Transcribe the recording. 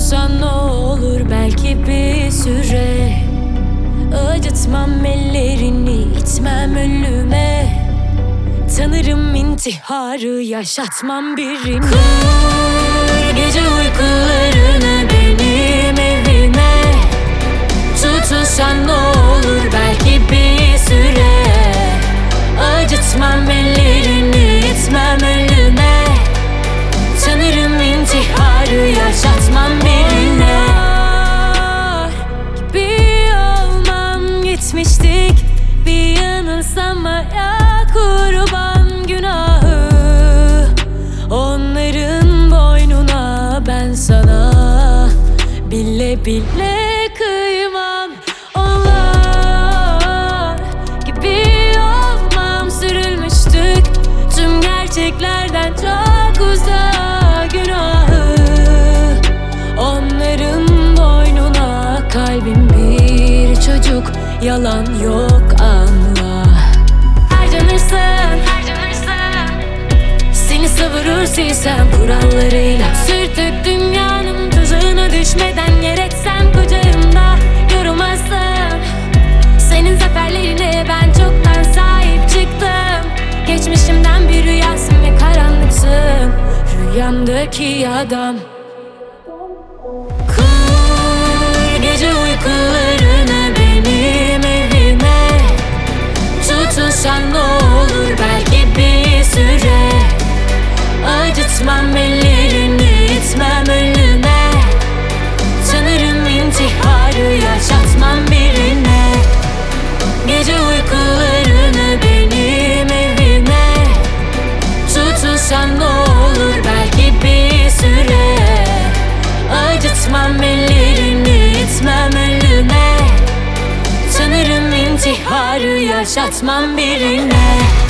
Tutulsan ne olur belki bir süre. Acıtmam ellerini, itmem ölüme. Tanırım intiharı, yaşatmam birine. Kur gece uykularını benim evime. Tutulsan ne olur belki bir süre. Acıtmam ellerini, itmem ölüme. Tanırım intiharı, yaşatmam birine. Gibi olmam, gitmiştik bir yanılsamaya kurban günahı. Onların boynuna ben sana bile bile kıymam. Onlar gibi olmam, sürülmüştük tüm gerçeklerden çok uzağa günahı. Onların boynuna kalbim bir çocuk, yalan yok anla. Harcanırsın, seni savurur silsem kurallarıyla. Sürtük dünyanın tuzağına düşmeden yer etsem kucağımda yorulmazsın. Senin zaferlerine ben çoktan sahip çıktım. Geçmişimden bir rüyasın ve karanlıksın, rüyamdaki adam. Kur gece uykularını benim evime. Tutulsan ne olur belki bir süre. Acıtmam ellerini, itmem ölüme. Tanırım intiharı, yaşatmam birine. Gece uykularını benim evime. Tutulsan ne olur belki bir süre. Acıtmam ellerini, itmem ölüme. Tanırım intiharı, yaşatmam birine.